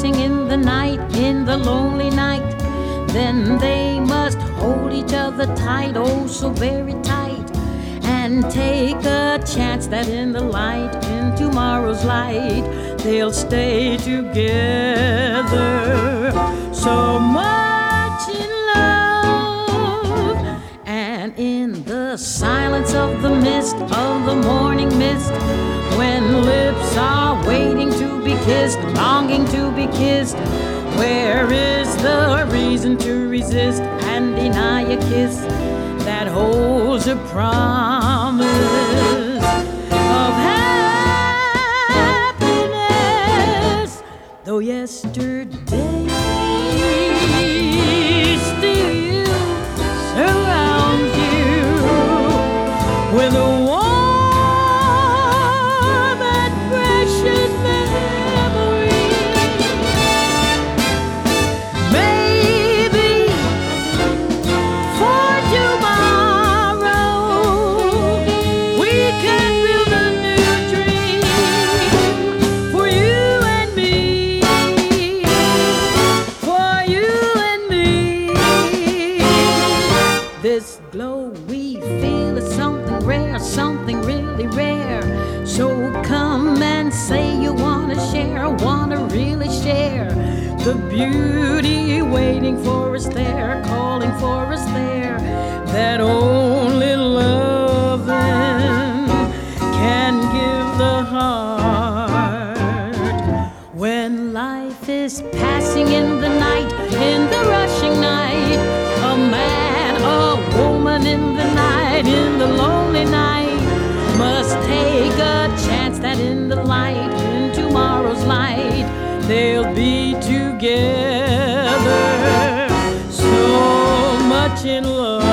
passing in the night, in the lonely night, then they must hold each other tight, oh so very tight, and take a chance that in the light, in tomorrow's light, they'll stay together. So much in love, and in the silence of the mist, of the morning mist, when lips are waiting to be kissed, longing to be kissed, where is the reason to resist and deny a kiss that holds a promise of happiness? Though yesterday still surrounds you with a warm and precious memory, maybe for tomorrow we can build a new dream for you and me, for you and me. This glow we feel is something rare, something really rare. So come and say you wanna share, wanna really share the beauty waiting for us there, calling for us there, that only loving can give the heart. When life is passing in the night, in the rushing night, a man, a woman in the night, in the lonely night, must take a chance that in the light, in tomorrow's light, they'll be together. So much in love.